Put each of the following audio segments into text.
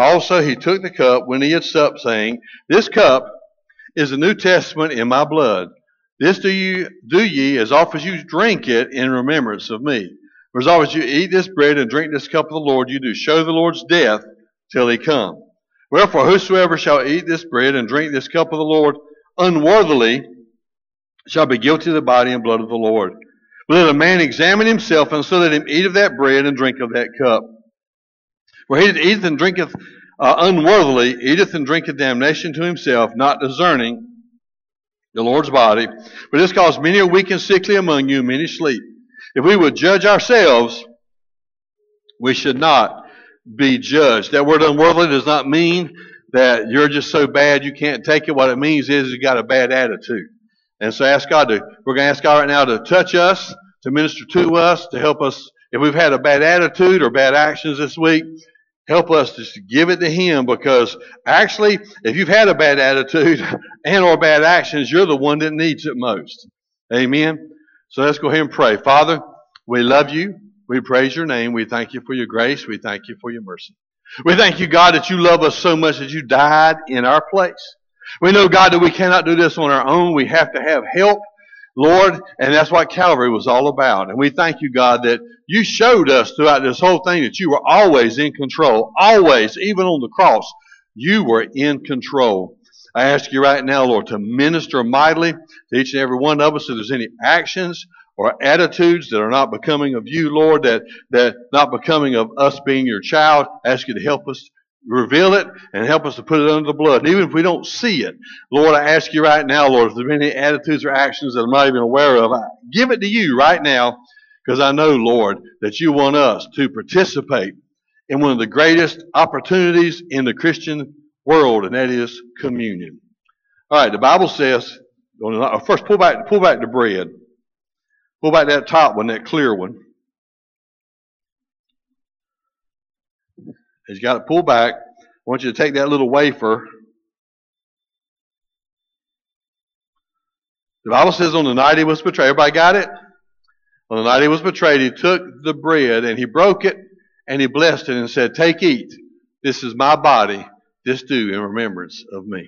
also he took the cup when he had supped, saying, This cup is the New Testament in my blood. This do ye as oft as you drink it in remembrance of me. For as oft as you eat this bread and drink this cup of the Lord, you do show the Lord's death till he come. Wherefore, whosoever shall eat this bread and drink this cup of the Lord unworthily shall be guilty of the body and blood of the Lord. But let a man examine himself, and so let him eat of that bread and drink of that cup. For he that eateth and drinketh unworthily eateth and drinketh damnation to himself, not discerning the Lord's body. But this cause many are weak and sickly among you, and many sleep. If we would judge ourselves, we should not be judged. That word unworthily does not mean that you're just so bad you can't take it. What it means is you got a bad attitude. And so we're going to ask God right now to touch us, to minister to us, to help us. If we've had a bad attitude or bad actions this week, help us just to give it to Him, because actually, if you've had a bad attitude and or bad actions, you're the one that needs it most. Amen? So let's go ahead and pray. Father, we love you. We praise your name. We thank you for your grace. We thank you for your mercy. We thank you, God, that you love us so much that you died in our place. We know, God, that we cannot do this on our own. We have to have help, Lord, and that's what Calvary was all about. And we thank you, God, that you showed us throughout this whole thing that you were always in control. Always, even on the cross, you were in control. I ask you right now, Lord, to minister mightily to each and every one of us. If there's any actions or attitudes that are not becoming of you, Lord, that not becoming of us being your child, I ask you to help us reveal it and help us to put it under the blood. And even if we don't see it, Lord, I ask you right now, Lord, if there are any attitudes or actions that I'm not even aware of, I give it to you right now, because I know, Lord, that you want us to participate in one of the greatest opportunities in the Christian world, and that is communion. All right, the Bible says, first pull back the bread. Pull back that top one, that clear one. He's got it pulled back. I want you to take that little wafer. The Bible says on the night he was betrayed. Everybody got it? On the night he was betrayed, he took the bread and he broke it and he blessed it and said, Take, eat. This is my body. This do in remembrance of me.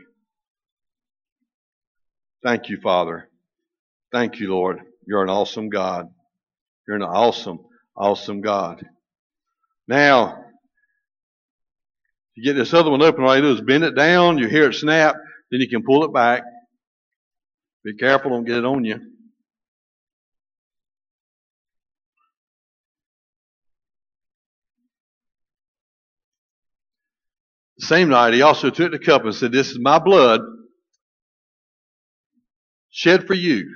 Thank you, Father. Thank you, Lord. You're an awesome God. You're an awesome, awesome God. Now, you get this other one open, all you do is bend it down, you hear it snap, then you can pull it back. Be careful, don't get it on you. The same night, he also took the cup and said, This is my blood shed for you.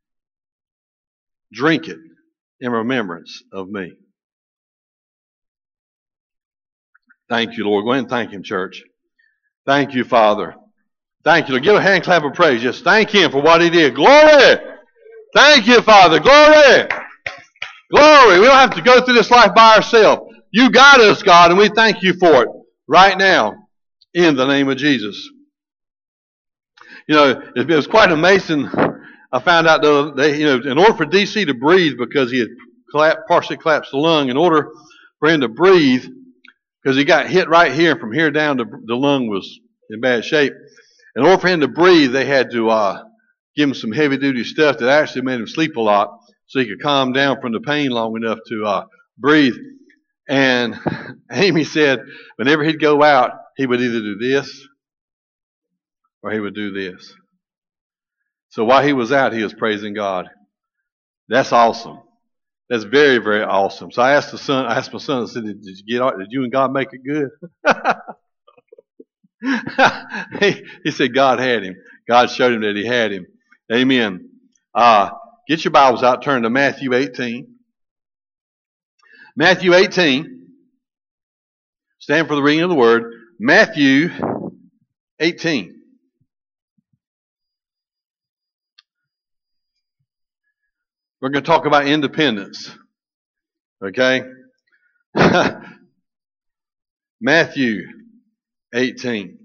Drink it in remembrance of me. Thank you, Lord. Go ahead and thank Him, church. Thank you, Father. Thank you, Lord. Give a hand clap of praise. Just thank Him for what He did. Glory! Thank you, Father. Glory! Glory! We don't have to go through this life by ourselves. You got us, God, and we thank you for it right now in the name of Jesus. You know, it was quite amazing. I found out the other day, in order for DC to breathe, because he had partially collapsed the lung, in order for him to breathe, because he got hit right here, and from here down, the lung was in bad shape. In order for him to breathe, they had to give him some heavy-duty stuff that actually made him sleep a lot, so he could calm down from the pain long enough to breathe. And Amy said, whenever he'd go out, he would either do this or he would do this. So while he was out, he was praising God. That's awesome. That's very, very awesome. So I asked my son, I said, did you and God make it good? He said God had him. God showed him that he had him. Amen. Get your Bibles out, turn to Matthew 18. Matthew 18. Stand for the reading of the word. Matthew 18. We're going to talk about independence. Okay? Matthew 18.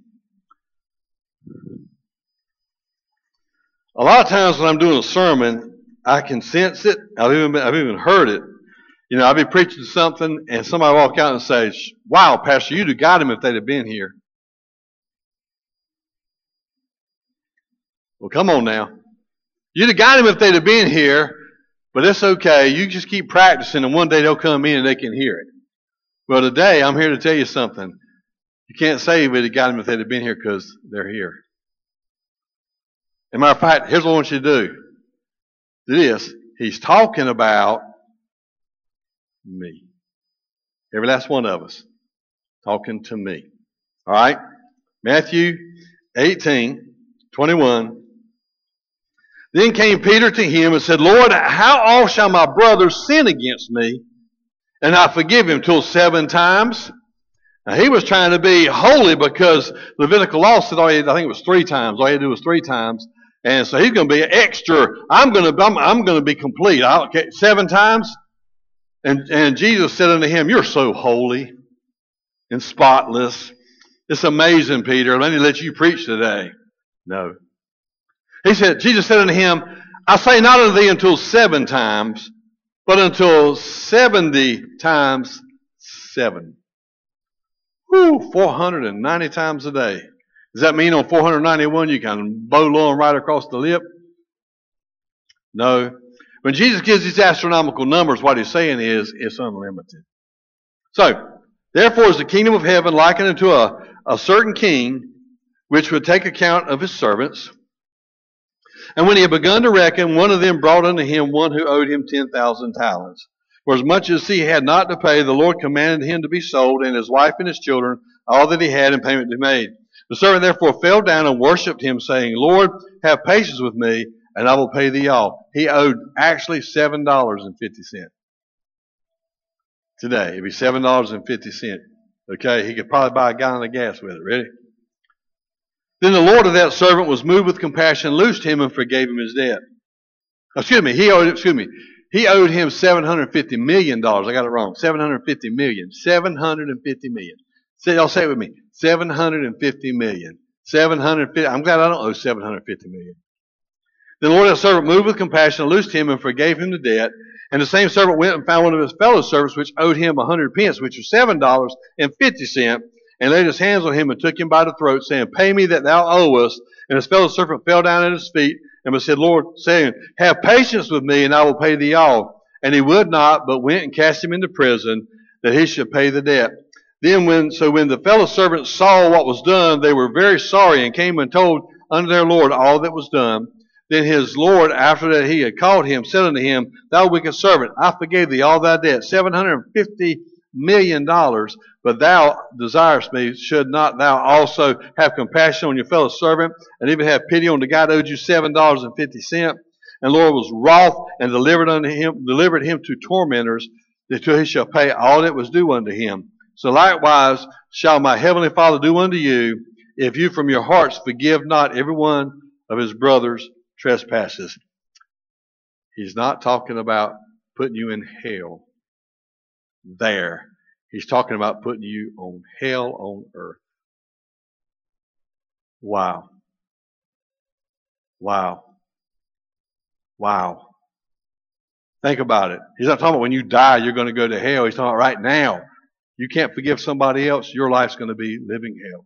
A lot of times when I'm doing a sermon, I can sense it. I've even heard it. I'll be preaching something and somebody walk out and say, wow, Pastor, you'd have got him if they'd have been here. Well, come on now. You'd have got him if they'd have been here, but it's okay. You just keep practicing and one day they'll come in and they can hear it. Well, today I'm here to tell you something. You can't say we'd have got him if they'd have been here because they're here. As a matter of fact, here's what I want you to do. Do this. He's talking about me. Every last one of us talking to me. All right? Matthew 18:21. Then came Peter to him and said, Lord, how often shall my brother sin against me and I forgive him till 7 times? Now, he was trying to be holy because Levitical law said, I think it was 3 times. All he had to do was 3 times. And so he's going to be extra. I'm going to be complete. 7 times? And Jesus said unto him, you're so holy and spotless. It's amazing, Peter. Let me let you preach today. No. Jesus said unto him, I say not unto thee until 7 times, but until 70 times 7. 490 times a day. Does that mean on 491 you can bolo him right across the lip? No. When Jesus gives these astronomical numbers, what he's saying is it's unlimited. So, therefore is the kingdom of heaven likened unto a certain king, which would take account of his servants. And when he had begun to reckon, one of them brought unto him one who owed him 10,000 talents. For as much as he had not to pay, the Lord commanded him to be sold, and his wife and his children, all that he had, in payment to be made. The servant therefore fell down and worshipped him, saying, Lord, have patience with me, and I will pay thee all. He owed actually $7.50. Today, it'd be $7.50. Okay, he could probably buy a gallon of gas with it. Ready? Then the Lord of that servant was moved with compassion, loosed him, and forgave him his debt. He owed him $750 million. I got it wrong. $750 million. $750 million. Y'all say it with me. $750 million. I'm glad I don't owe $750 million. The Lord of that servant moved with compassion, loosed him, and forgave him the debt. And the same servant went and found one of his fellow servants, which owed him 100 pence, which was $7.50, and laid his hands on him and took him by the throat, saying, Pay me that thou owest. And his fellow servant fell down at his feet, and said, Lord, saying, Have patience with me, and I will pay thee all. And he would not, but went and cast him into prison, that he should pay the debt. Then when the fellow servants saw what was done, they were very sorry, and came and told unto their Lord all that was done. Then his Lord, after that he had called him, said unto him, Thou wicked servant, I forgave thee all thy debt, $750 million, but thou desirest me, should not thou also have compassion on your fellow servant, and even have pity on the guy that owed you $7.50? And the Lord was wroth, and delivered him to tormentors, until he shall pay all that was due unto him. So likewise shall my heavenly Father do unto you, if you from your hearts forgive not every one of his brother's trespasses. He's not talking about putting you in hell there. He's talking about putting you on hell on earth. Wow. Wow. Wow. Think about it. He's not talking about when you die, you're going to go to hell. He's talking about right now. You can't forgive somebody else, your life's going to be living hell.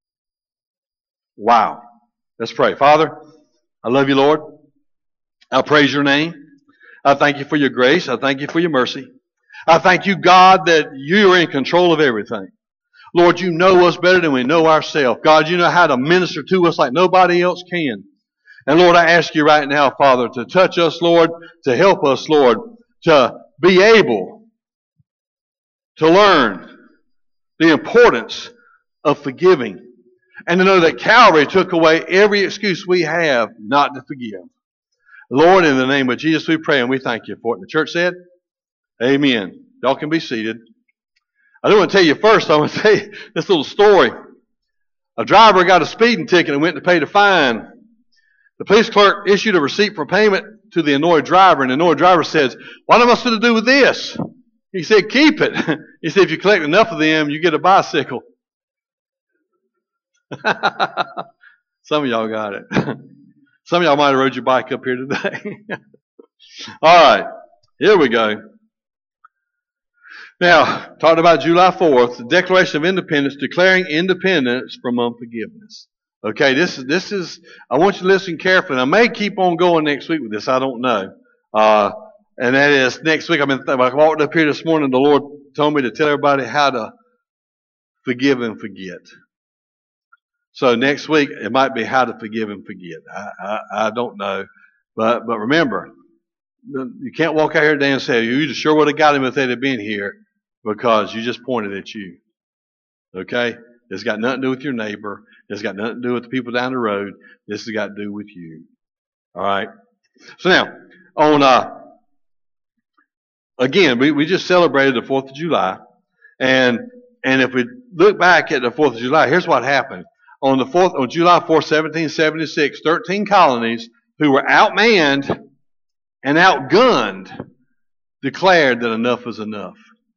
Wow. Let's pray. Father, I love you, Lord. I praise your name. I thank you for your grace. I thank you for your mercy. I thank you, God, that you are in control of everything. Lord, you know us better than we know ourselves. God, you know how to minister to us like nobody else can. And Lord, I ask you right now, Father, to touch us, Lord, to help us, Lord, to be able to learn the importance of forgiving. And to know that Calvary took away every excuse we have not to forgive. Lord, in the name of Jesus we pray and we thank you for it. And the church said, Amen. Y'all can be seated. I do want to tell you first, I want to tell you this little story. A driver got a speeding ticket and went to pay the fine. The police clerk issued a receipt for payment to the annoyed driver, and the annoyed driver says, What am I supposed to do with this? He said, Keep it. He said, If you collect enough of them, you get a bicycle. Some of y'all got it. Some of y'all might have rode your bike up here today. All right, here we go. Now, talking about July 4th, the Declaration of Independence, declaring independence from unforgiveness. Okay, this is. I want you to listen carefully. I may keep on going next week with this. I don't know. And that is next week. I walked up here this morning. The Lord told me to tell everybody how to forgive and forget. So next week it might be how to forgive and forget. I don't know, but remember, you can't walk out here today and say you sure would have got him if they'd have been here, because you just pointed at you. Okay, it's got nothing to do with your neighbor. It's got nothing to do with the people down the road. This has got to do with you. All right. So now on. Again, we just celebrated the 4th of July, and if we look back at the 4th of July, here's what happened. On July 4th, 1776, 13 colonies who were outmanned and outgunned declared that enough was enough.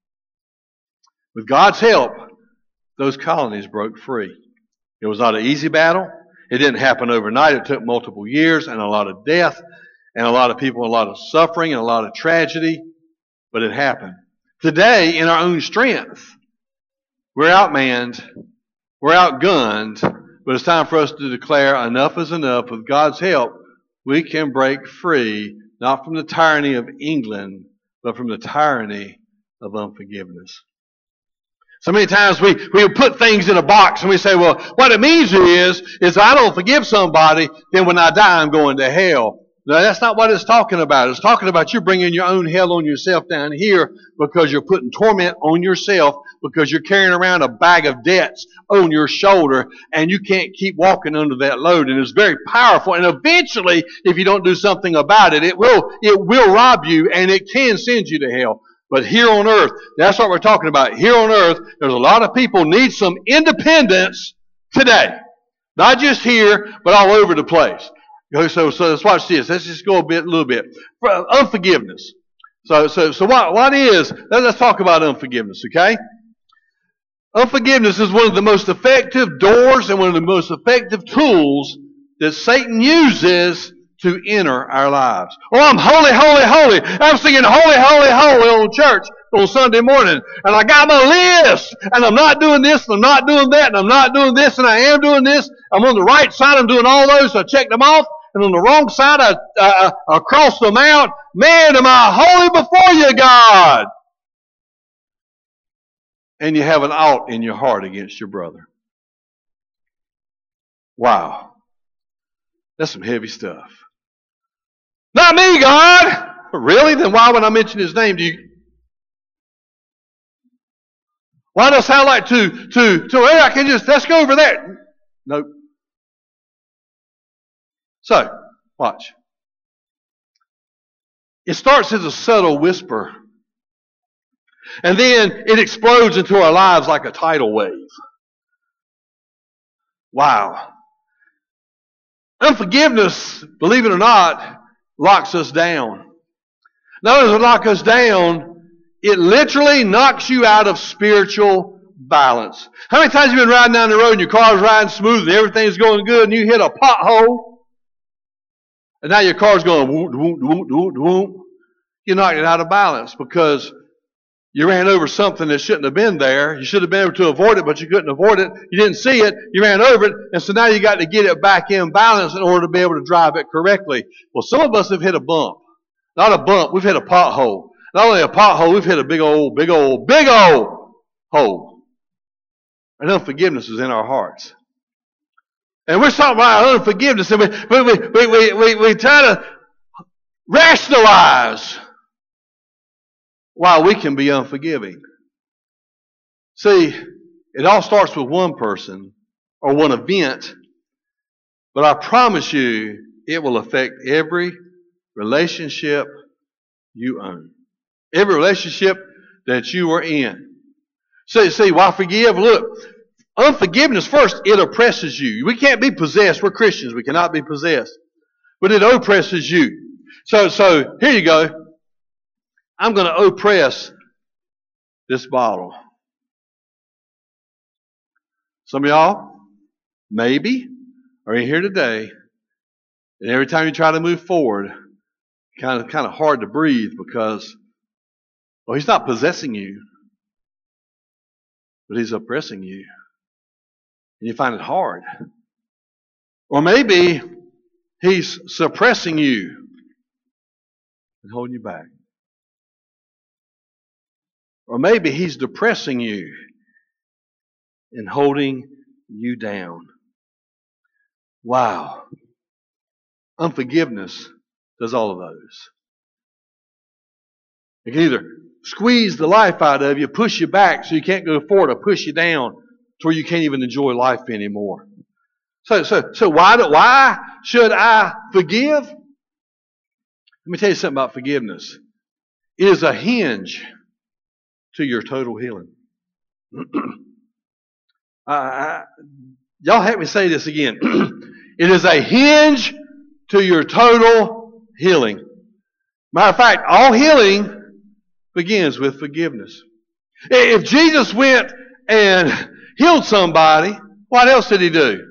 With God's help, those colonies broke free. It was not an easy battle. It didn't happen overnight. It took multiple years and a lot of death and a lot of people, a lot of suffering and a lot of tragedy. But it happened. Today, in our own strength, we're outmanned, we're outgunned, but it's time for us to declare enough is enough. With God's help, we can break free, not from the tyranny of England, but from the tyranny of unforgiveness. So many times we put things in a box and we say, well, what it means is I don't forgive somebody, then when I die, I'm going to hell. No, that's not what it's talking about. It's talking about you bringing your own hell on yourself down here because you're putting torment on yourself because you're carrying around a bag of debts on your shoulder and you can't keep walking under that load. And it's very powerful. And eventually, if you don't do something about it, it will rob you and it can send you to hell. But here on earth, that's what we're talking about. Here on earth, there's a lot of people need some independence today. Not just here, but all over the place. So let's watch this. Let's just go a little bit. Unforgiveness. So what is? Let's talk about unforgiveness, okay? Unforgiveness is one of the most effective doors and one of the most effective tools that Satan uses to enter our lives. Oh, I'm holy, holy, holy. I'm singing holy, holy, holy on church on Sunday morning. And I got my list. And I'm not doing this, and I'm not doing that, and I'm not doing this, and I am doing this. I'm on the right side. I'm doing all those. So I checked them off. And on the wrong side, I crossed them out. Man, am I holy before you, God? And you have an ought in your heart against your brother. Wow. That's some heavy stuff. Not me, God. Really? Then why would I mention his name to you? Why does it sound like hey, I can just, let's go over there. Nope. So, watch. It starts as a subtle whisper. And then it explodes into our lives like a tidal wave. Wow. Unforgiveness, believe it or not, locks us down. Not only does it lock us down, it literally knocks you out of spiritual balance. How many times have you been riding down the road and your car's riding smooth and everything's going good and you hit a pothole? And now your car's going whoop, whoop, whoop, whoop, whoop. You knocked it out of balance because you ran over something that shouldn't have been there. You should have been able to avoid it, but you couldn't avoid it. You didn't see it. You ran over it. And so now you got to get it back in balance in order to be able to drive it correctly. Well, some of us have hit a bump. Not a bump. We've hit a pothole. Not only a pothole, we've hit a big old hole. And unforgiveness is in our hearts. And we're talking about unforgiveness, and we try to rationalize why we can be unforgiving. See, it all starts with one person or one event, but I promise you it will affect every relationship you own. Every relationship that you are in. See, why forgive? Look, unforgiveness first, it oppresses you. We can't be possessed. We're Christians. We cannot be possessed. But it oppresses you. So here you go. I'm going to oppress this bottle. Some of y'all, maybe, are in here today, and every time you try to move forward, kind of hard to breathe because, well, he's not possessing you. but he's oppressing you. And you find it hard. Or maybe he's suppressing you and holding you back. Or maybe he's depressing you and holding you down. Wow. Unforgiveness does all of those. It can either squeeze the life out of you, push you back so you can't go forward, or push you down to where you can't even enjoy life anymore. So why should I forgive? Let me tell you something about forgiveness. It is a hinge to your total healing. Y'all help me say this again. It is a hinge to your total healing. Matter of fact, all healing begins with forgiveness. If Jesus went and healed somebody, what else did he do?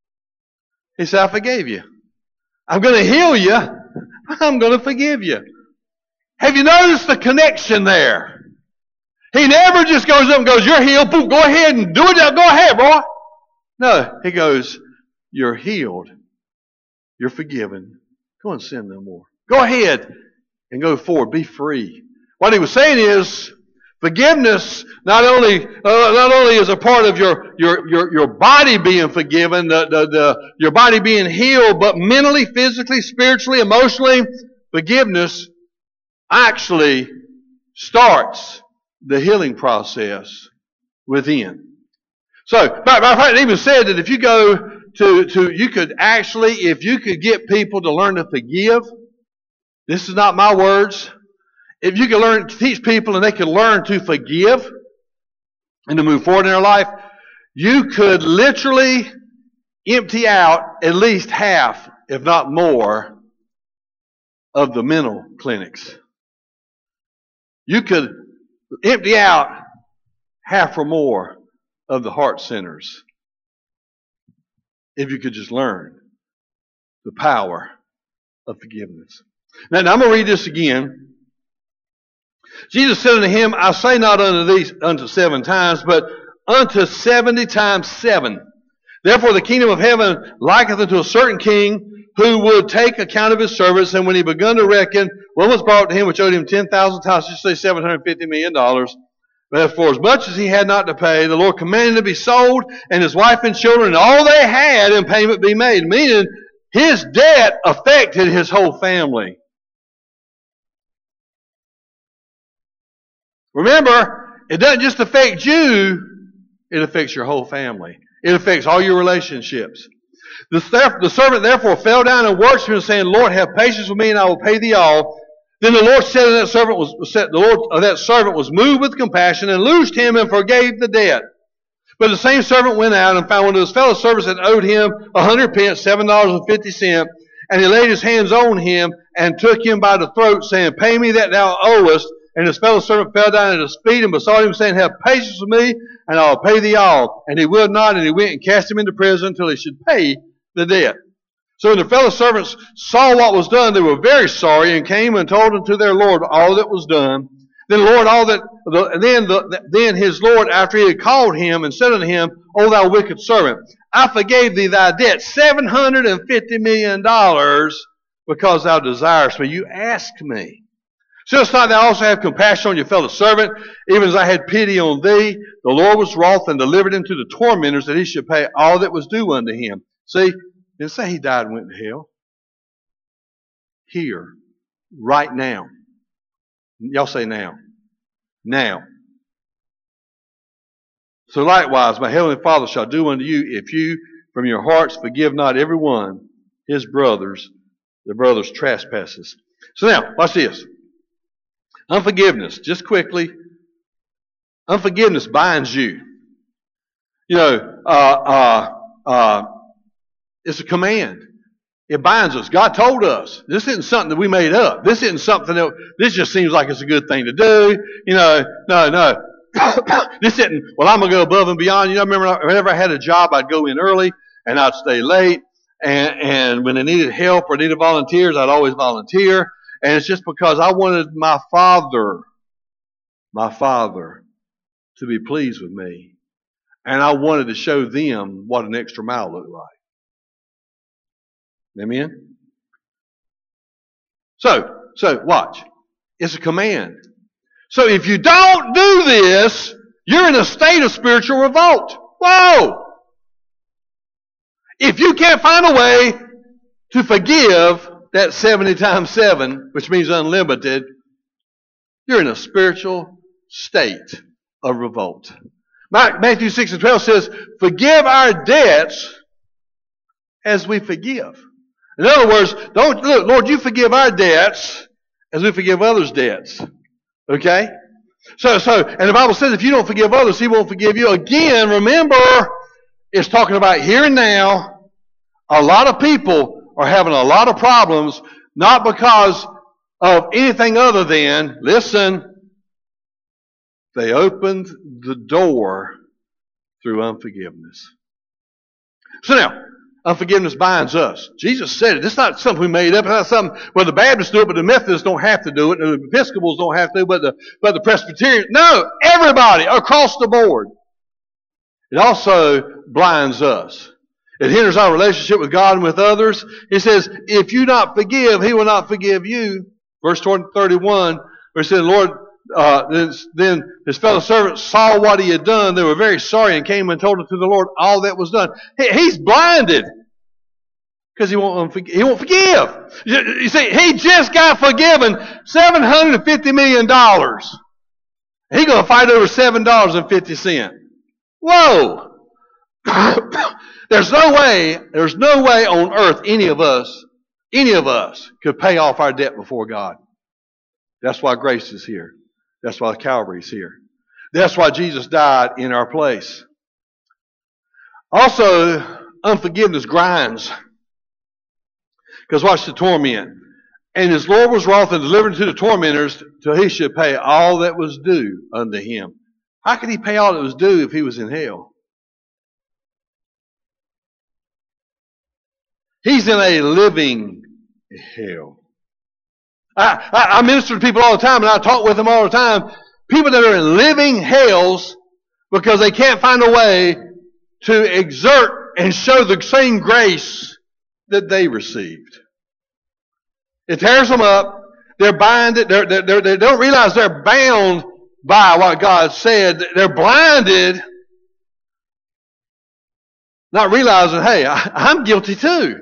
He said, I forgave you. I'm going to heal you. I'm going to forgive you. Have you noticed the connection there? He never just goes up and goes, you're healed. Boom, go ahead and do it. Go ahead, boy. No, he goes, you're healed. You're forgiven. Go and sin no more. Go ahead and go forward. Be free. What he was saying is, forgiveness not only is a part of your body being forgiven, your body being healed, but mentally, physically, spiritually, emotionally, forgiveness actually starts the healing process within. So, it even said that if you go you could actually, if you could get people to learn to forgive, this is not my words. If you could learn to teach people and they could learn to forgive and to move forward in their life, you could literally empty out at least half, if not more, of the mental clinics. You could empty out half or more of the heart centers if you could just learn the power of forgiveness. Now I'm going to read this again. Jesus said unto him, I say not unto 7 times, but unto 70 times 7. Therefore the kingdom of heaven liketh unto a certain king who would take account of his servants, and when he begun to reckon, one was brought to him which owed him 10,000 talents, just say $750 million. But for as much as he had not to pay, the Lord commanded him to be sold, and his wife and children, and all they had, in payment be made. Meaning, his debt affected his whole family. Remember, it doesn't just affect you, it affects your whole family. It affects all your relationships. The servant therefore fell down and worshipped him, saying, Lord, have patience with me, and I will pay thee all. Then the Lord said, the Lord of that servant was moved with compassion, and loosed him and forgave the debt. But the same servant went out and found one of his fellow servants that owed him 100 pence, $7.50, and he laid his hands on him and took him by the throat, saying, Pay me that thou owest. And his fellow servant fell down at his feet and besought him, saying, Have patience with me, and I will pay thee all. And he would not, and he went and cast him into prison until he should pay the debt. So when the fellow servants saw what was done, they were very sorry, and came and told unto their Lord all that was done. Then then his Lord, after he had called him, and said unto him, O thou wicked servant, I forgave thee thy debt, $750 million, because thou desirest me. You asked me. Shouldst not thou also have compassion on your fellow servant, even as I had pity on thee? The Lord was wroth and delivered him to the tormentors, that he should pay all that was due unto him. See, didn't say he died and went to hell. Here, right now. Y'all say now. Now. So likewise, my heavenly Father shall do unto you, if you from your hearts forgive not every one his brother's trespasses. So now, watch this. Unforgiveness, just quickly. Unforgiveness binds you. It's a command. It binds us. God told us. This isn't something that we made up. This isn't something this just seems like it's a good thing to do. No. This isn't, well, I'm going to go above and beyond. I remember whenever I had a job, I'd go in early and I'd stay late. And when they needed help or needed volunteers, I'd always volunteer. And it's just because I wanted my father to be pleased with me. And I wanted to show them what an extra mile looked like. Amen? So watch. It's a command. So if you don't do this, you're in a state of spiritual revolt. Whoa! If you can't find a way to forgive that 70 times 7, which means unlimited, you're in a spiritual state of revolt. Matthew 6:12 says, forgive our debts as we forgive. In other words, don't look, Lord, you forgive our debts as we forgive others' debts. Okay? So, and the Bible says if you don't forgive others, He won't forgive you. Again, remember, it's talking about here and now. A lot of people are having a lot of problems, not because of anything other than, listen, they opened the door through unforgiveness. So now, unforgiveness binds us. Jesus said it. It's not something we made up. It's not something, well, the Baptists do it, but the Methodists don't have to do it, and the Episcopals don't have to, but the Presbyterians. No, everybody across the board. It also blinds us. It hinders our relationship with God and with others. He says, if you not forgive, He will not forgive you. Verse 31, where He said, Lord, then his fellow servants saw what he had done. They were very sorry and came and told it to the Lord all that was done. He's blinded because he won't forgive. You see, he just got forgiven $750 million. He's going to fight over $7.50. Whoa! There's no way on earth any of us could pay off our debt before God. That's why grace is here. That's why Calvary's here. That's why Jesus died in our place. Also, unforgiveness grinds. Because watch the torment. And his Lord was wroth and delivered to the tormentors till he should pay all that was due unto him. How could he pay all that was due if he was in hell? He's in a living hell. I minister to people all the time, and I talk with them all the time. People that are in living hells because they can't find a way to exert and show the same grace that they received. It tears them up. They're binded. They don't realize they're bound by what God said. They're blinded, not realizing, hey, I'm guilty too.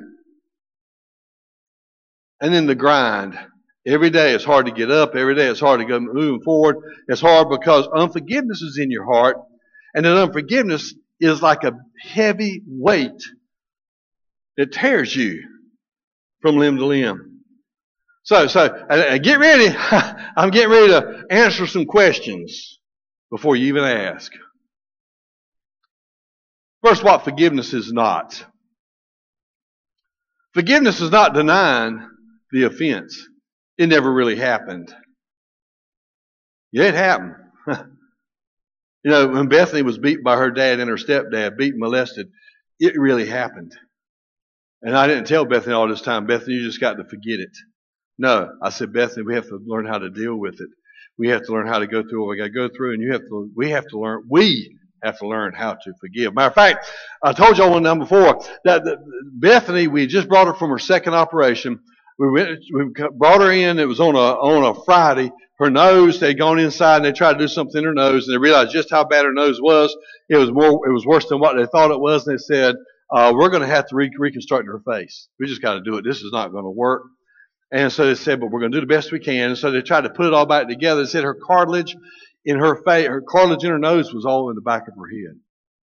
And then the grind. Every day it's hard to get up. Every day it's hard to go moving forward. It's hard because unforgiveness is in your heart. And then unforgiveness is like a heavy weight that tears you from limb to limb. So get ready. I'm getting ready to answer some questions before you even ask. First, what forgiveness is not. Forgiveness is not denying the offense. It never really happened. Yeah, it happened. You know, when Bethany was beaten by her dad and her stepdad, beaten, molested, it really happened. And I didn't tell Bethany all this time, Bethany, you just got to forget it. No, I said, Bethany, we have to learn how to deal with it. We have to learn how to go through what we got to go through, and we have to learn how to forgive. Matter of fact, I told y'all one time before that Bethany, we just brought her from her second operation. We brought her in. It was on a Friday. Her nose, they'd gone inside and they tried to do something in her nose, and they realized just how bad her nose was. It was worse than what they thought it was. And they said, we're going to have to reconstruct her face. We just got to do it. This is not going to work. And so they said, but we're going to do the best we can. And so they tried to put it all back together. They said her cartilage in her face, her cartilage in her nose was all in the back of her head,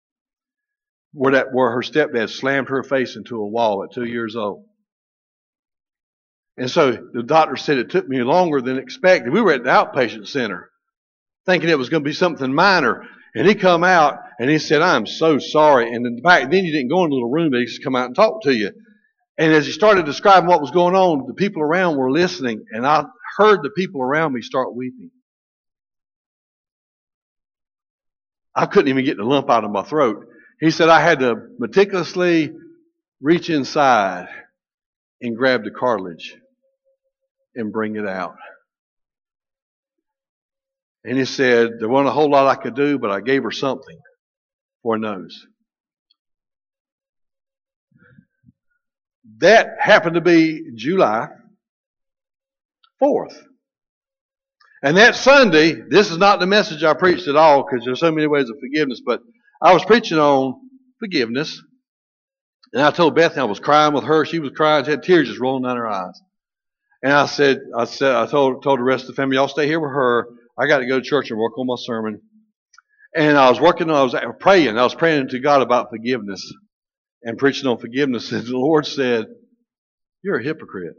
where her stepdad slammed her face into a wall at 2 years old. And so the doctor said it took me longer than expected. We were at the outpatient center thinking it was going to be something minor. And he come out and he said, I'm so sorry. And then you didn't go in a little room, but he just come out and talk to you. And as he started describing what was going on, the people around were listening. And I heard the people around me start weeping. I couldn't even get the lump out of my throat. He said I had to meticulously reach inside and grab the cartilage and bring it out. And he said there wasn't a whole lot I could do, but I gave her something. for a nose. That happened to be July 4th. And that Sunday, this is not the message I preached at all because there's so many ways of forgiveness, but I was preaching on forgiveness. And I told Bethany I was crying with her. She was crying. She had tears just rolling down her eyes. And I told the rest of the family, y'all stay here with her. I got to go to church and work on my sermon. And I was praying to God about forgiveness and preaching on forgiveness. And the Lord said, you're a hypocrite.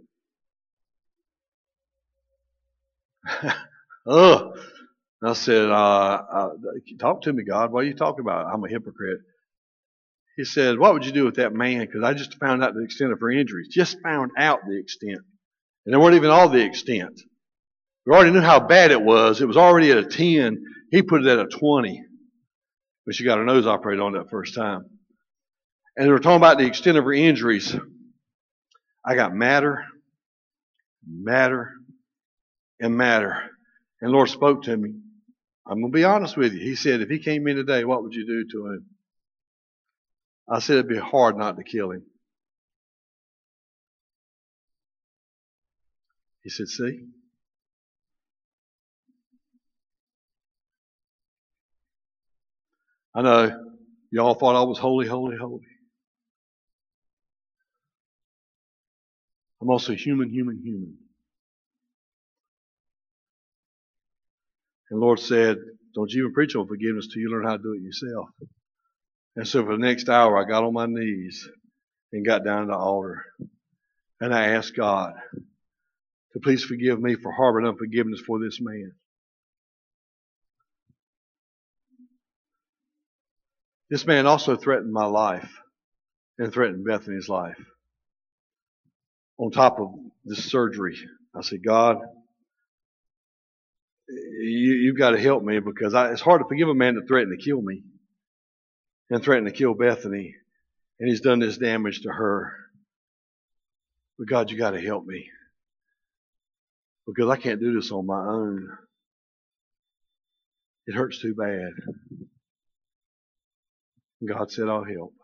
Ugh. And I said, talk to me, God. What are you talking about? I'm a hypocrite. He said, what would you do with that man? Because I just found out the extent of her injuries. Just found out the extent. And they weren't even all the extent. We already knew how bad it was. It was already at a 10. He put it at a 20. But she got her nose operated on that first time. And they were talking about the extent of her injuries. I got madder, and madder. And the Lord spoke to me. I'm going to be honest with you. He said, if he came in today, what would you do to him? I said, it'd be hard not to kill him. He said, see? I know y'all thought I was holy. I'm also human. And the Lord said, don't you even preach on forgiveness till you learn how to do it yourself. And so for the next hour, I got on my knees and got down to the altar. And I asked God to please forgive me for harboring unforgiveness for this man. This man also threatened my life and threatened Bethany's life. On top of this surgery, I said, God, you've got to help me because it's hard to forgive a man that threatened to kill me and threatened to kill Bethany. And he's done this damage to her. But God, you got to help me because I can't do this on my own. It hurts too bad. And God said, I'll help.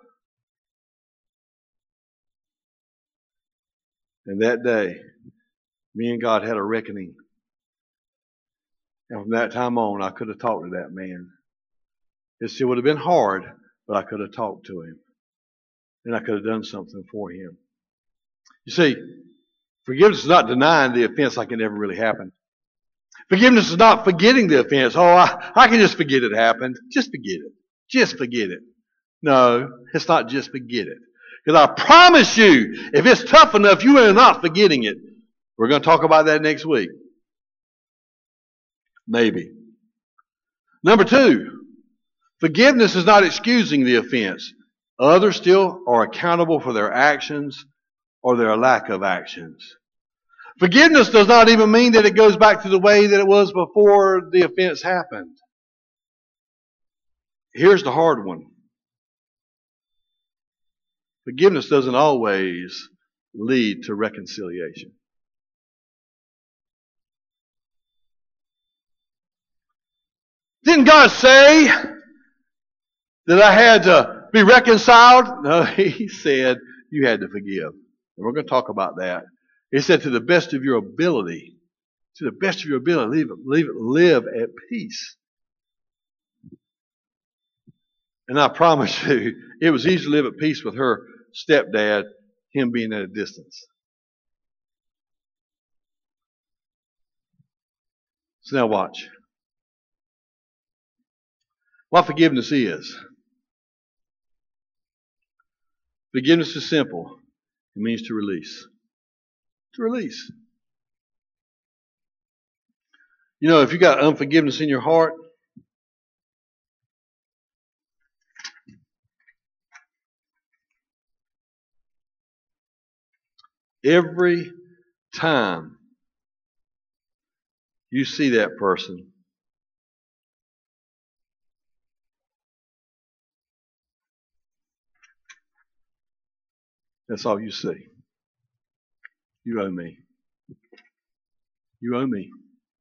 And that day, me and God had a reckoning. And from that time on, I could have talked to that man. It still would have been hard, but I could have talked to him. And I could have done something for him. You see, forgiveness is not denying the offense like it never really happened. Forgiveness is not forgetting the offense. Oh, I can just forget it happened. Just forget it. Just forget it. No, it's not just forget it. Because I promise you, if it's tough enough, you are not forgetting it. We're going to talk about that next week. Maybe. Number 2, forgiveness is not excusing the offense. Others still are accountable for their actions or their lack of actions. Forgiveness does not even mean that it goes back to the way that it was before the offense happened. Here's the hard one. Forgiveness doesn't always lead to reconciliation. Didn't God say that I had to be reconciled? No, He said you had to forgive. And we're going to talk about that. He said to the best of your ability, live at peace. And I promise you, it was easy to live at peace with her stepdad, him being at a distance. So now watch. What forgiveness is. Forgiveness is simple. It means to release. To release. You know, if you got unforgiveness in your heart, every time you see that person, that's all you see. You owe me. You owe me.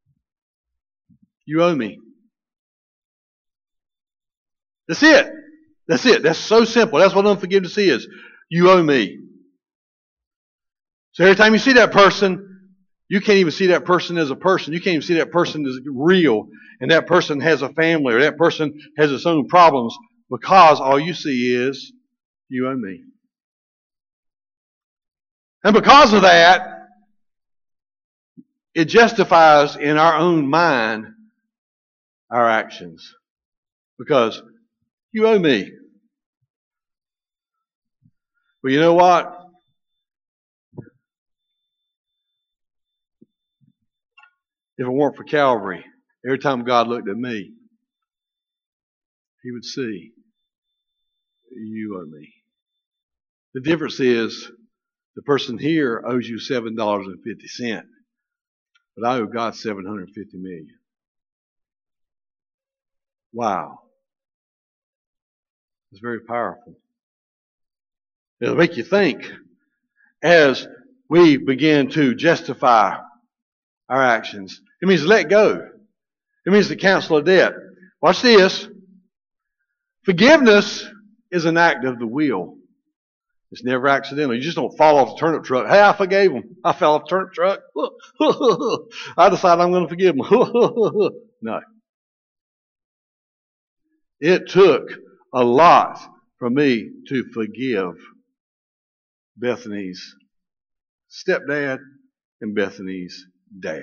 You owe me. That's it. That's it. That's so simple. That's what unforgiveness is. You owe me. So every time you see that person, you can't even see that person as a person. You can't even see that person as real. And that person has a family, or that person has its own problems, because all you see is, you owe me. And because of that, it justifies in our own mind our actions. Because you owe me. Well, you know what? If it weren't for Calvary, every time God looked at me, He would see, you owe me. The difference is, the person here owes you $7.50, but I owe God $750 million. Wow. It's very powerful. It'll make you think as we begin to justify our actions. It means let go. It means to cancel a debt. Watch this. Forgiveness is an act of the will. It's never accidental. You just don't fall off the turnip truck. Hey, I forgave him. I fell off the turnip truck. I decided I'm going to forgive him. No. It took a lot for me to forgive Bethany's stepdad and Bethany's dad.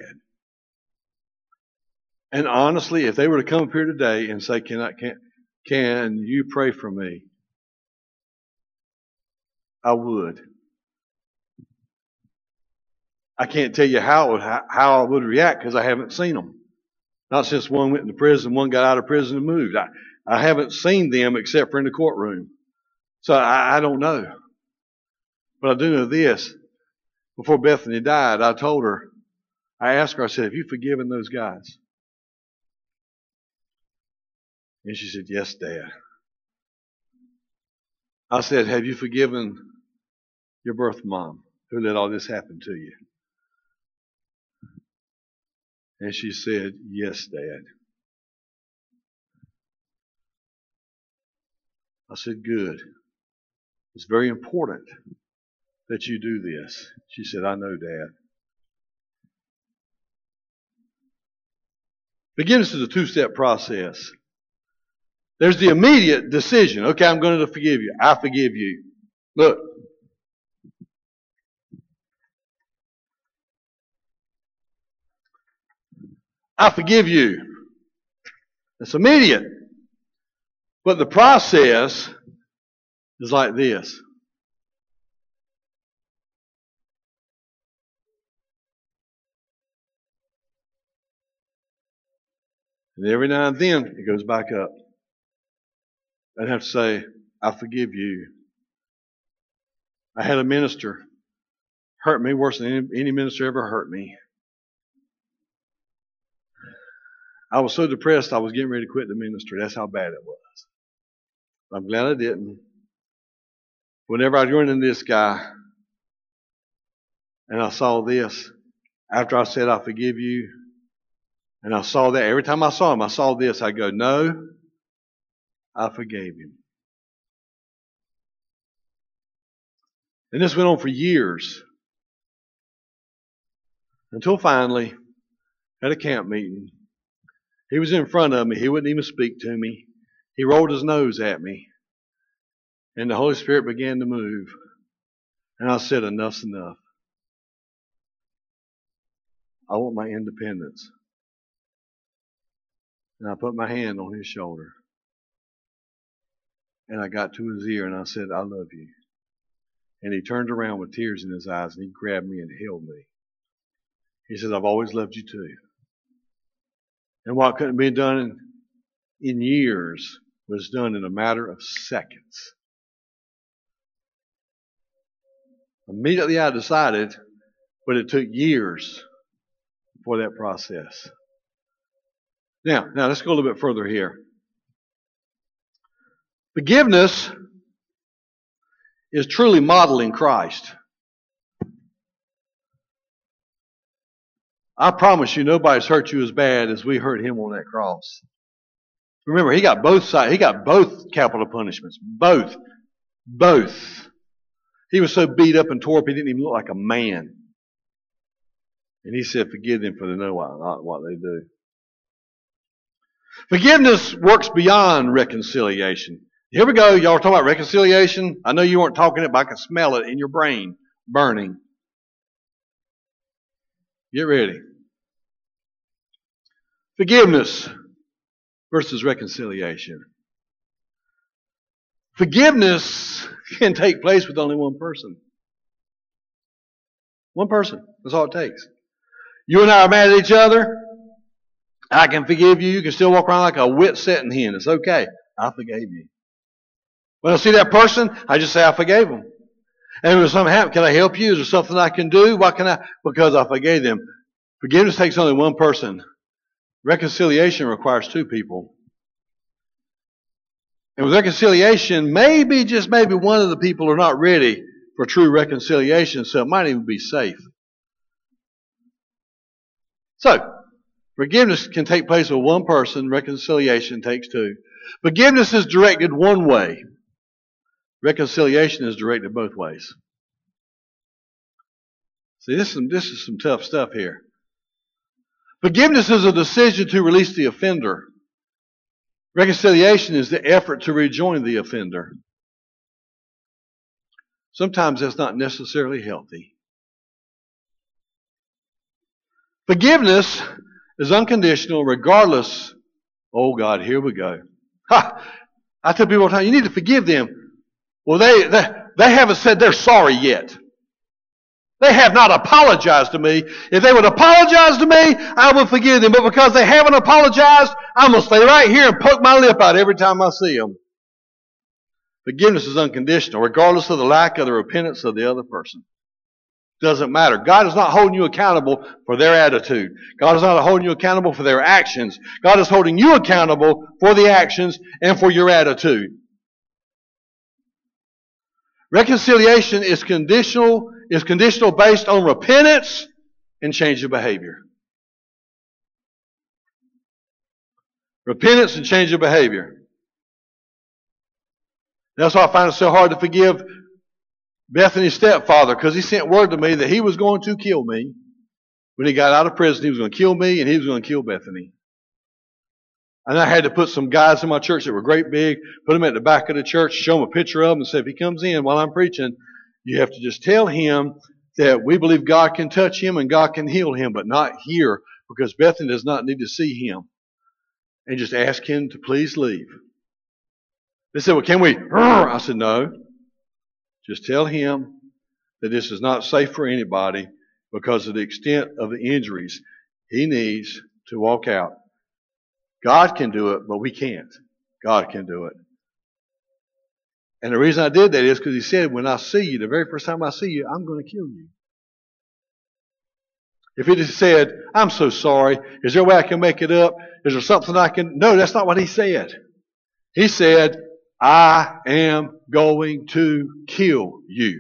And honestly, if they were to come up here today and say, can you pray for me? I would. I can't tell you how I would react because I haven't seen them. Not since one went into prison, one got out of prison and moved. I haven't seen them except for in the courtroom. So I don't know. But I do know this. Before Bethany died, I told her, I asked her, I said, have you forgiven those guys? And she said, yes, Dad. I said, have you forgiven your birth mom who let all this happen to you? And she said, yes, Dad. I said, good. It's very important that you do this. She said, I know, Dad. Forgiveness is a two-step process. There's the immediate decision. Okay, I'm going to forgive you. I forgive you. Look. I forgive you. It's immediate. But the process is like this. And every now and then it goes back up. I'd have to say, I forgive you. I had a minister hurt me worse than any minister ever hurt me. I was so depressed I was getting ready to quit the ministry. That's how bad it was. I'm glad I didn't. Whenever I joined in this guy and I saw this, after I said I forgive you, and I saw that, every time I saw him, I saw this, I go, no, I forgave him. And this went on for years. Until finally, at a camp meeting, he was in front of me. He wouldn't even speak to me. He rolled his nose at me. And the Holy Spirit began to move. And I said, enough's enough. I want my independence. And I put my hand on his shoulder. And I got to his ear and I said, I love you. And he turned around with tears in his eyes and he grabbed me and held me. He said, I've always loved you too. And what couldn't be done in years was done in a matter of seconds. Immediately I decided, but it took years for that process. Now let's go a little bit further here. Forgiveness is truly modeling Christ. I promise you nobody's hurt you as bad as we hurt him on that cross. Remember, he got both sides. He got both capital punishments. Both. Both. He was so beat up and tore up he didn't even look like a man. And he said, forgive them for they know not what they do. Forgiveness works beyond reconciliation. Here we go. Y'all are talking about reconciliation. I know you weren't talking it, but I can smell it in your brain burning. Get ready. Forgiveness versus reconciliation. Forgiveness can take place with only one person. One person. That's all it takes. You and I are mad at each other. I can forgive you. You can still walk around like a wit-setting hen. It's okay. I forgave you. When I see that person, I just say I forgave them. And if something happens, can I help you? Is there something I can do? What can I? Because I forgave them. Forgiveness takes only one person. Reconciliation requires two people. And with reconciliation, maybe, just maybe, one of the people are not ready for true reconciliation, so it might even be safe. So, forgiveness can take place with one person. Reconciliation takes two. Forgiveness is directed one way. Reconciliation is directed both ways. See, this is some tough stuff here. Forgiveness is a decision to release the offender. Reconciliation is the effort to rejoin the offender. Sometimes that's not necessarily healthy. Forgiveness is unconditional regardless. Oh God, here we go. Ha! I tell people all the time, you need to forgive them. Well, they haven't said they're sorry yet. They have not apologized to me. If they would apologize to me, I would forgive them. But because they haven't apologized, I'm going to stay right here and poke my lip out every time I see them. Forgiveness is unconditional, regardless of the lack of the repentance of the other person. Doesn't matter. God is not holding you accountable for their attitude. God is not holding you accountable for their actions. God is holding you accountable for the actions and for your attitude. Reconciliation is conditional based on repentance and change of behavior. Repentance and change of behavior. That's why I find it so hard to forgive Bethany's stepfather, because he sent word to me that he was going to kill me. When he got out of prison, he was going to kill me and he was going to kill Bethany. And I had to put some guys in my church that were great big, put them at the back of the church, show them a picture of them, and say, if he comes in while I'm preaching, you have to just tell him that we believe God can touch him and God can heal him, but not here, because Bethany does not need to see him. And just ask him to please leave. They said, well, can we? I said, no. Just tell him that this is not safe for anybody because of the extent of the injuries. He needs to walk out. God can do it, but we can't. God can do it. And the reason I did that is because he said, when I see you, the very first time I see you, I'm going to kill you. If he just said, I'm so sorry, is there a way I can make it up? Is there something I can... No, that's not what he said. He said, I am going to kill you.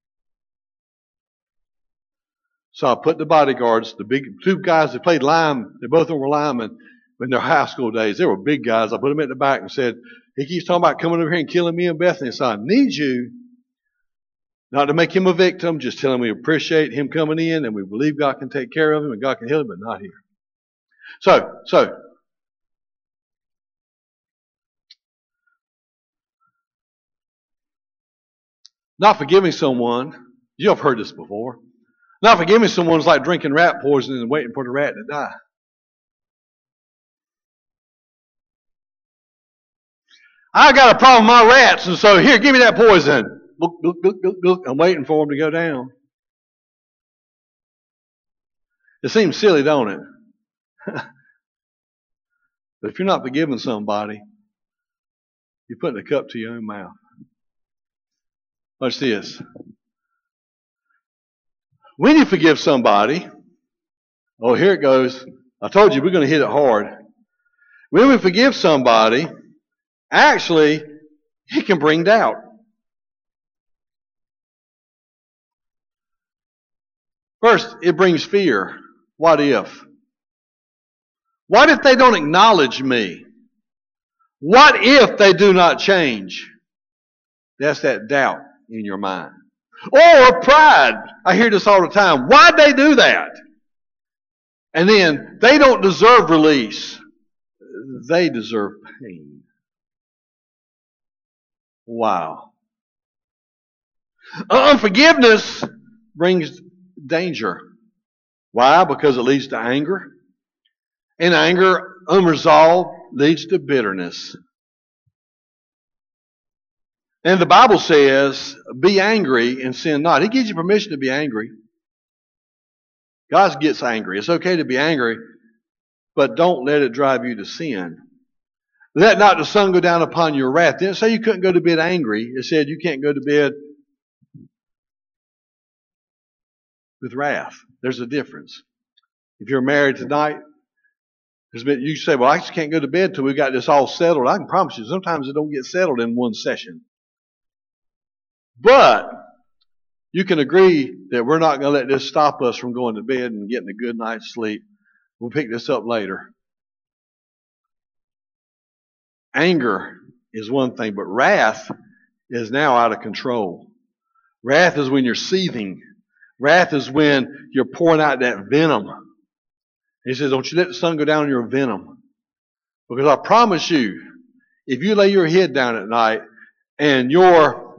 So I put the bodyguards, the big two guys that played lime, they both were linemen in their high school days. They were big guys. I put them in the back and said, he keeps talking about coming over here and killing me and Bethany. So I need you not to make him a victim, just tell him we appreciate him coming in and we believe God can take care of him and God can heal him, but not here. So, not forgiving someone, you've heard this before. Not forgiving someone is like drinking rat poison and waiting for the rat to die. I got a problem with my rats, and so here, give me that poison. Look, look, look, look, look. I'm waiting for them to go down. It seems silly, don't it? But if you're not forgiving somebody, you're putting a cup to your own mouth. Watch this. When you forgive somebody, oh, here it goes. I told you we're going to hit it hard. When we forgive somebody, actually, it can bring doubt. First, it brings fear. What if? What if they don't acknowledge me? What if they do not change? That's that doubt in your mind. Or pride. I hear this all the time. Why'd they do that? And then they don't deserve release. They deserve pain. Wow. Unforgiveness brings danger. Why? Because it leads to anger. And anger, unresolved, leads to bitterness. And the Bible says, be angry and sin not. He gives you permission to be angry. God gets angry. It's okay to be angry, but don't let it drive you to sin. Let not the sun go down upon your wrath. It didn't say you couldn't go to bed angry. It said you can't go to bed with wrath. There's a difference. If you're married tonight, you say, well, I just can't go to bed till we got this all settled. I can promise you, sometimes it don't get settled in one session. But you can agree that we're not going to let this stop us from going to bed and getting a good night's sleep. We'll pick this up later. Anger is one thing, but wrath is now out of control. Wrath is when you're seething. Wrath is when you're pouring out that venom. He says, don't you let the sun go down on your venom. Because I promise you, if you lay your head down at night and your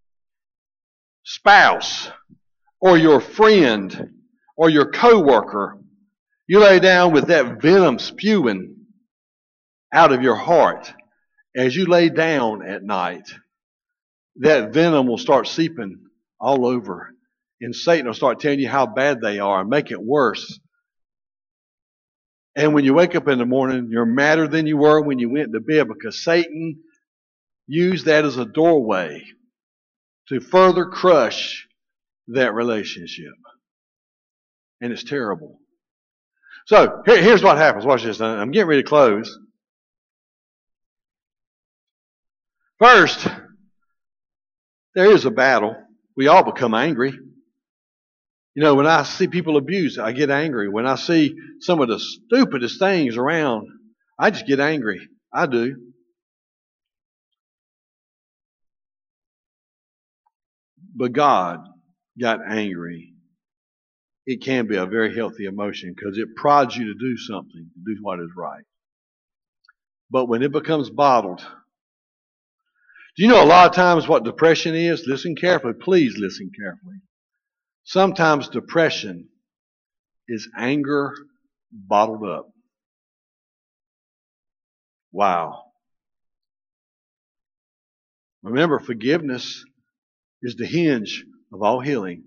spouse or your friend or your coworker, you lay down with that venom spewing out of your heart, as you lay down at night, that venom will start seeping all over. And Satan will start telling you how bad they are and make it worse. And when you wake up in the morning, you're madder than you were when you went to bed, because Satan used that as a doorway to further crush that relationship. And it's terrible. So here's what happens. Watch this. I'm getting ready to close. First, there is a battle. We all become angry. You know, when I see people abused, I get angry. When I see some of the stupidest things around, I just get angry. I do. But God got angry. It can be a very healthy emotion because it prods you to do something, to do what is right. But when it becomes bottled, do you know a lot of times what depression is? Listen carefully. Please listen carefully. Sometimes depression is anger bottled up. Wow. Remember, forgiveness is the hinge of all healing.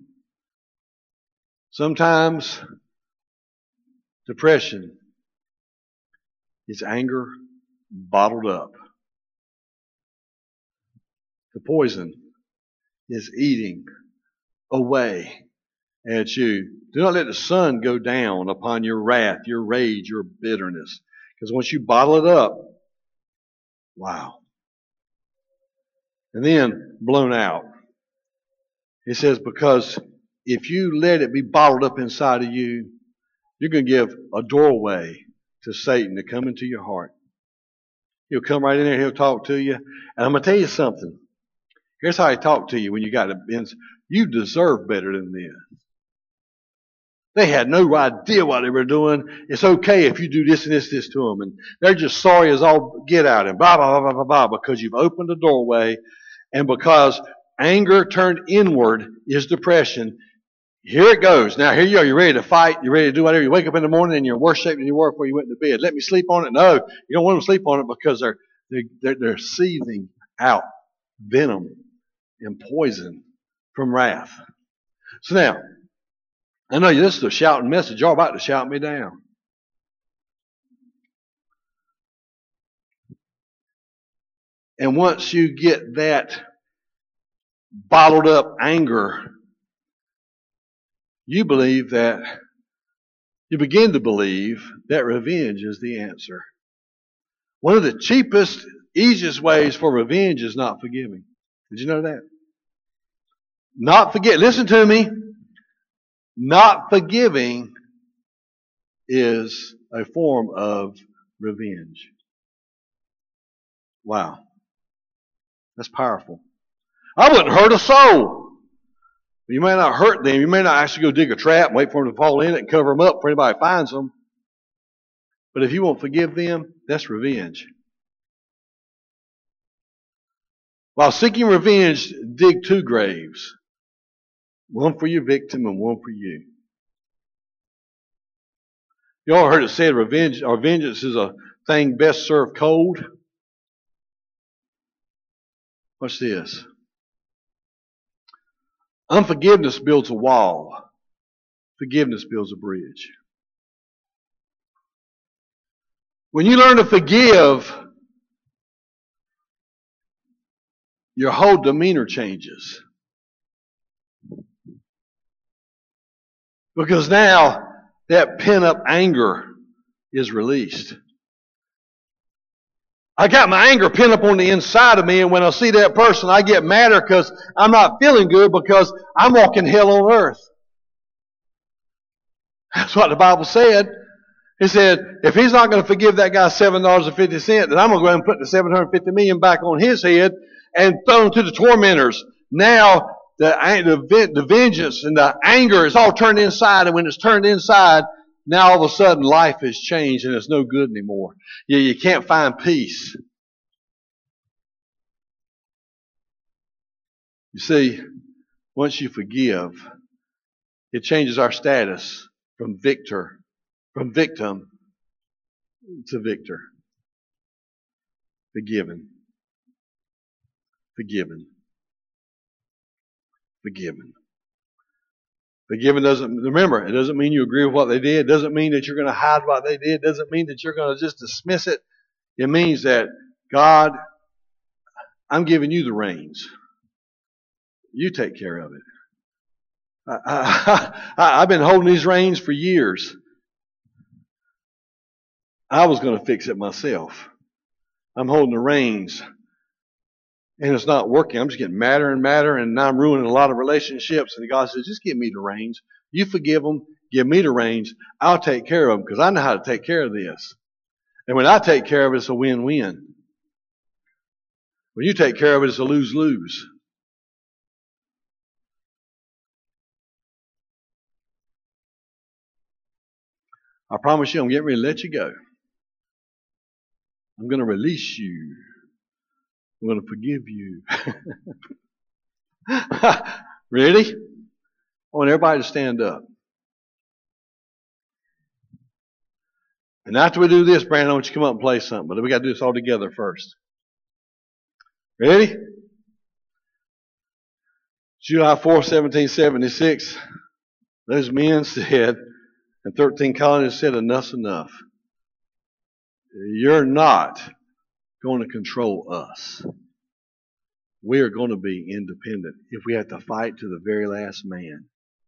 Sometimes depression is anger bottled up. The poison is eating away at you. Do not let the sun go down upon your wrath, your rage, your bitterness. Because once you bottle it up, wow. And then blown out. It says, because if you let it be bottled up inside of you, you're going to give a doorway to Satan to come into your heart. He'll come right in there, he'll talk to you. And I'm going to tell you something. Here's how he talked to you when you got to bends. You deserve better than this. They had no idea what they were doing. It's okay if you do this and this to them. And they're just sorry as all get out and blah, blah, blah, blah, blah, because you've opened the doorway. And because anger turned inward is depression. Here it goes. Now, here you are. You're ready to fight. You're ready to do whatever. You wake up in the morning and you're in worse shape than you were before you went to bed. Let me sleep on it. No, you don't want them to sleep on it because they're seething out venom and poison from wrath. So now, I know this is a shouting message. You're about to shout me down. And once you get that bottled up anger, you begin to believe that revenge is the answer. One of the cheapest, easiest ways for revenge is not forgiving. Did you know that? Listen to me. Not forgiving is a form of revenge. Wow. That's powerful. I wouldn't hurt a soul. You may not hurt them. You may not actually go dig a trap and wait for them to fall in it and cover them up before anybody finds them. But if you won't forgive them, that's revenge. While seeking revenge, dig 2 graves. One for your victim and one for you. You all heard it said revenge or vengeance is a thing best served cold. Watch this. Unforgiveness builds a wall. Forgiveness builds a bridge. When you learn to forgive, your whole demeanor changes. Because now that pent-up anger is released. I got my anger pent up on the inside of me, and when I see that person, I get madder because I'm not feeling good because I'm walking hell on earth. That's what the Bible said. It said, if he's not going to forgive that guy $7.50, then I'm going to go ahead and put the $750 million back on his head and throw him to the tormentors. Now, the vengeance and the anger is all turned inside, and when it's turned inside, now all of a sudden life has changed and it's no good anymore. You can't find peace. You see, once you forgive, it changes our status from victim to victor. Forgiven. Forgiven. Forgiven. Forgiven remember, it doesn't mean you agree with what they did. It doesn't mean that you're going to hide what they did. It doesn't mean that you're going to just dismiss it. It means that, God, I'm giving you the reins. You take care of it. I've been holding these reins for years. I was going to fix it myself. I'm holding the reins. And it's not working. I'm just getting madder and madder, and now I'm ruining a lot of relationships. And God says, just give me the reins. You forgive them, give me the reins. I'll take care of them because I know how to take care of this. And when I take care of it, it's a win-win. When you take care of it, it's a lose-lose. I promise you, I'm getting ready to let you go. I'm going to release you. I'm going to forgive you. Ready? I want everybody to stand up. And after we do this, Brandon, I want you to come up and play something. But we got to do this all together first. Ready? July 4, 1776, those men said, and 13 colonists said, enough's enough. You're not going to control us. We are going to be independent if we have to fight to the very last man.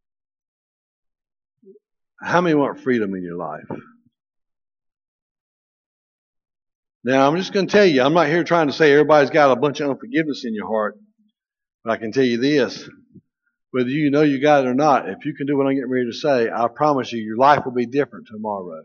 How many want freedom in your life? Now, I'm just going to tell you, I'm not here trying to say everybody's got a bunch of unforgiveness in your heart, but I can tell you this. Whether you know you got it or not, if you can do what I'm getting ready to say, I promise you, your life will be different tomorrow.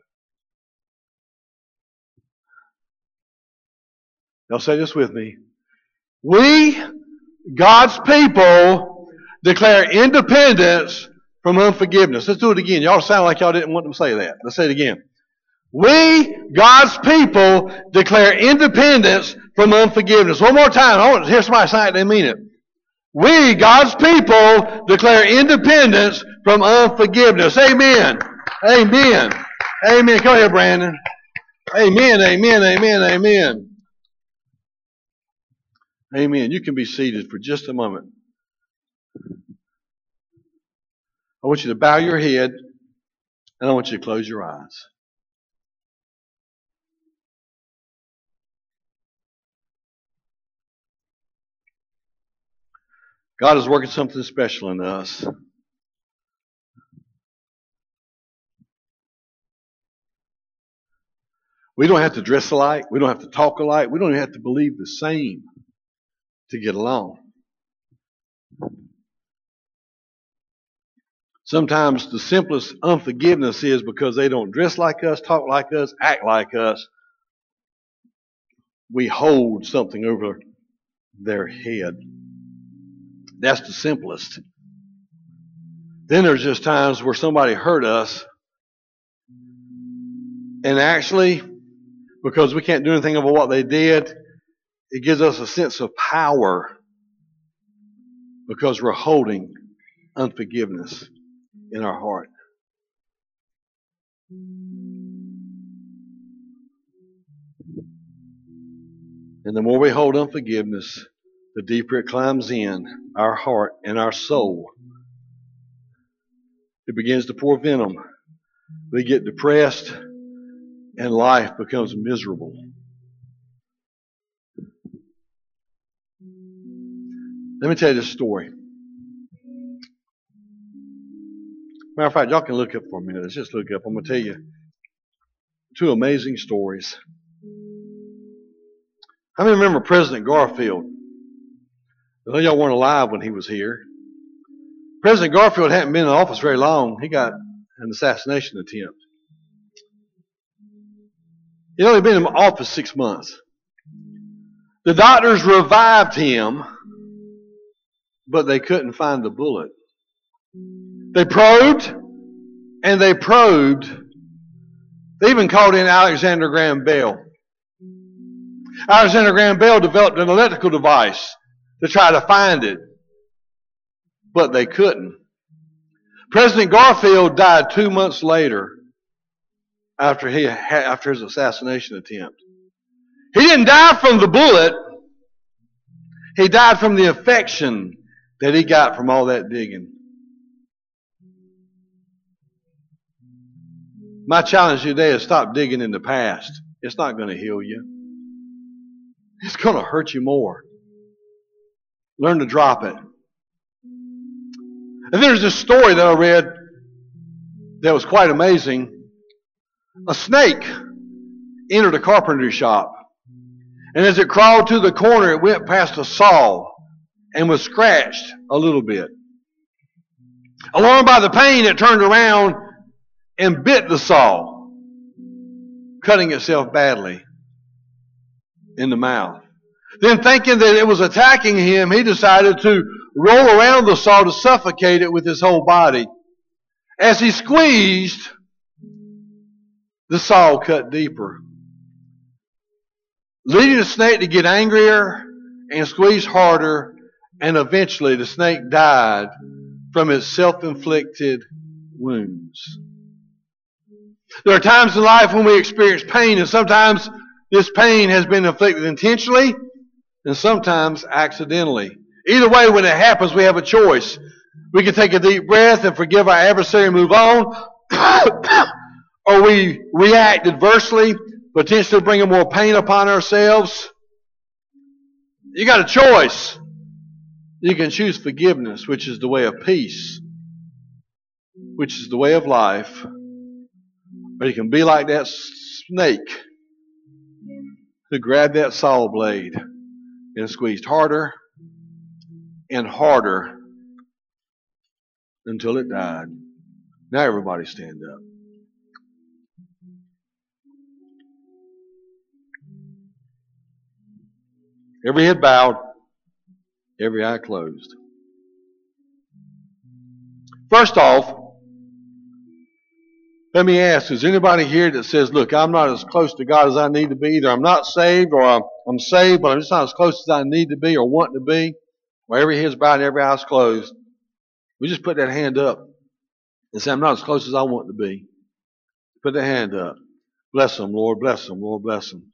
Y'all say this with me. We, God's people, declare independence from unforgiveness. Let's do it again. Y'all sound like y'all didn't want them to say that. Let's say it again. We, God's people, declare independence from unforgiveness. One more time. I want to hear somebody say it and mean it. We, God's people, declare independence from unforgiveness. Amen. Amen. Amen. Come here, Brandon. Amen. Amen. Amen. Amen. Amen. You can be seated for just a moment. I want you to bow your head, and I want you to close your eyes. God is working something special in us. We don't have to dress alike. We don't have to talk alike. We don't even have to believe the same to get along. Sometimes the simplest unforgiveness is because they don't dress like us, talk like us, act like us. we hold something over their head. That's the simplest. Then there's just times where somebody hurt us, and actually, because we can't do anything about what they did, it gives us a sense of power because we're holding unforgiveness in our heart. And the more we hold unforgiveness, the deeper it climbs in our heart and our soul. It begins to pour venom. We get depressed, and life becomes miserable. Let me tell you this story. Matter of fact, y'all can look up for a minute. Let's just look up. I'm going to tell you two amazing stories. How many remember President Garfield? I know y'all weren't alive when he was here. President Garfield hadn't been in office very long. He got an assassination attempt. He'd only been in office 6 months. The doctors revived him, but they couldn't find the bullet. They probed, and they probed. They even called in Alexander Graham Bell. Alexander Graham Bell developed an electrical device to try to find it, but they couldn't. President Garfield died 2 months later after his assassination attempt. He didn't die from the bullet. He died from the infection that he got from all that digging. My challenge today is stop digging in the past. It's not going to heal you. It's going to hurt you more. Learn to drop it. And there's this story that I read that was quite amazing. A snake entered a carpentry shop. And as it crawled to the corner, it went past a saw and was scratched a little bit. Alarmed by the pain, it turned around and bit the saw, cutting itself badly in the mouth. Then, thinking that it was attacking him, he decided to roll around the saw to suffocate it with his whole body. As he squeezed, the saw cut deeper, leading the snake to get angrier and squeeze harder, and eventually the snake died from its self-inflicted wounds. There are times in life when we experience pain, and sometimes this pain has been inflicted intentionally and sometimes accidentally. Either way, when it happens, we have a choice. We can take a deep breath and forgive our adversary and move on, or we react adversely, potentially bringing more pain upon ourselves. You got a choice. You can choose forgiveness, which is the way of peace, which is the way of life. Or you can be like that snake who grabbed that saw blade and squeezed harder and harder until it died. Now everybody stand up. Every head bowed, every eye closed. First off, let me ask, is anybody here that says, look, I'm not as close to God as I need to be. Either I'm not saved or I'm saved, but I'm just not as close as I need to be or want to be. Or every head's bowed and every eye's closed. We just put that hand up and say, I'm not as close as I want to be. Put that hand up. Bless them, Lord. Bless them, Lord. Bless them.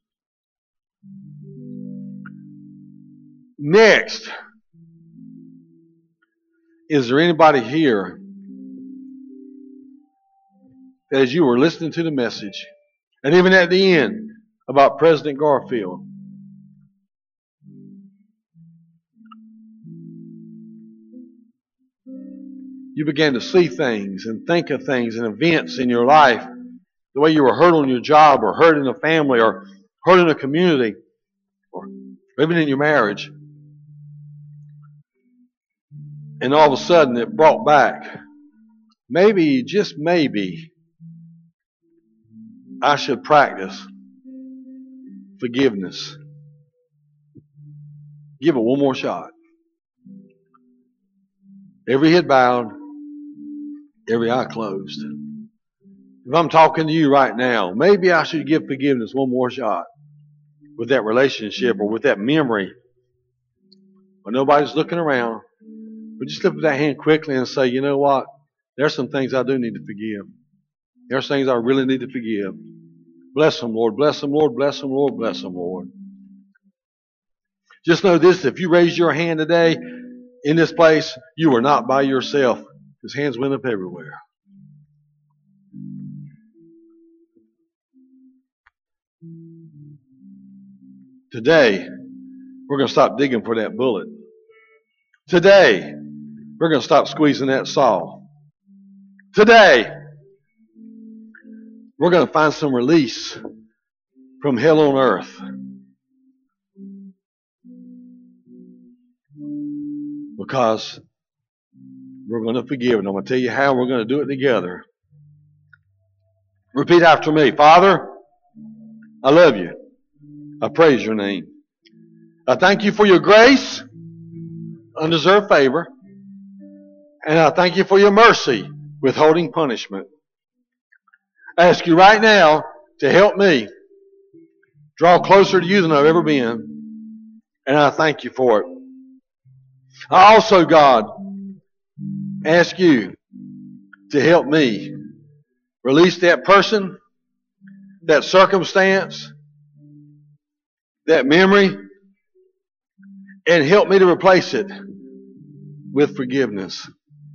Next, is there anybody here that as you were listening to the message, and even at the end about President Garfield, you began to see things and think of things and events in your life, the way you were hurt on your job or hurt in a family or hurt in a community or even in your marriage. And all of a sudden it brought back, maybe, just maybe, I should practice forgiveness Give it one more shot. Every head bowed, every eye closed. If I'm talking to you right now, maybe I should give forgiveness one more shot with that relationship or with that memory. When nobody's looking around, but just lift that hand quickly and say, you know what? There's some things I do need to forgive. There's things I really need to forgive. Bless them, Lord. Bless them, Lord. Bless them, Lord. Bless them, Lord. Just know this, if you raise your hand today in this place, you are not by yourself. His hands went up everywhere. Today, we're going to stop digging for that bullet. Today, we're going to stop squeezing that saw. Today, we're going to find some release from hell on earth. Because we're going to forgive. And I'm going to tell you how we're going to do it together. Repeat after me. Father, I love you. I praise your name. I thank you for your grace, undeserved favor, and I thank you for your mercy, withholding punishment. I ask you right now to help me draw closer to you than I've ever been, and I thank you for it. I also, God, ask you to help me release that person, that circumstance, that memory, and help me to replace it with forgiveness.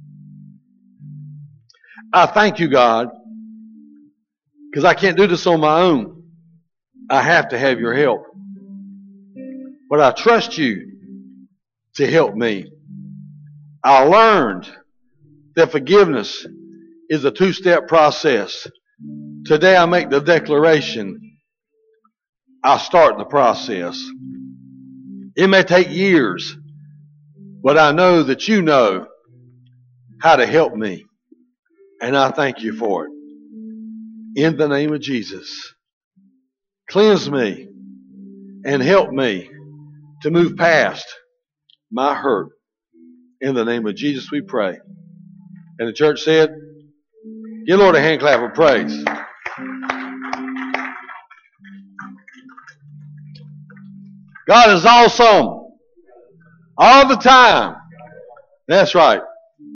I thank you, God, because I can't do this on my own. I have to have your help. But I trust you to help me. I learned that forgiveness is a two-step process. Today I make the declaration. I start the process. It may take years, but I know that you know how to help me. And I thank you for it. In the name of Jesus, cleanse me and help me to move past my hurt. In the name of Jesus we pray. And the church said, give the Lord a hand clap of praise. God is awesome all the time. That's right.